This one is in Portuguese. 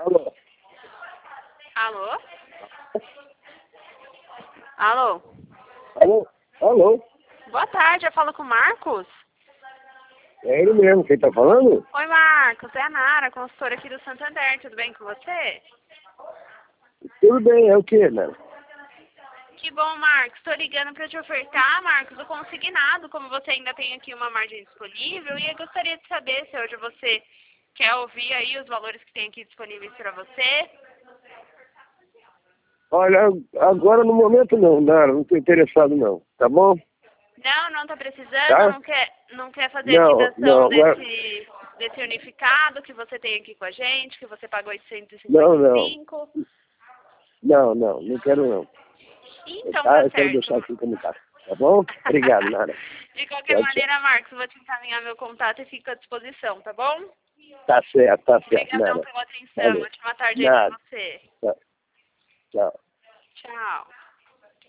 Alô? Alô? Alô? Alô? Alô? Boa tarde, eu falo com o Marcos? É ele mesmo, quem tá falando? Oi, Marcos, é a Nara, consultora aqui do Santander, tudo bem com você? Tudo bem, é o quê, né? Que bom, Marcos, estou ligando para te ofertar, Marcos, o consignado, como você ainda tem aqui uma margem disponível, e eu gostaria de saber se hoje você quer ouvir aí os valores que tem aqui disponíveis para você. Olha, agora no momento não, Nara, não tô interessado não, tá bom? Não está precisando, Tá? não quer fazer a Não, quitação agora... desse unificado que você tem aqui com a gente, que você pagou Não, 855. não quero não. Então Tá? tá Eu quero certo. deixar aqui como tá bom? Obrigado, Nara. De qualquer Tchau, tchau. maneira, Marcos, vou te encaminhar meu contato e fico à disposição, tá bom? Tá certo, Obrigadão Nara. pela atenção. Valeu. Ótima tarde aí pra Nada. você. Tchau. Tchau. Tchau.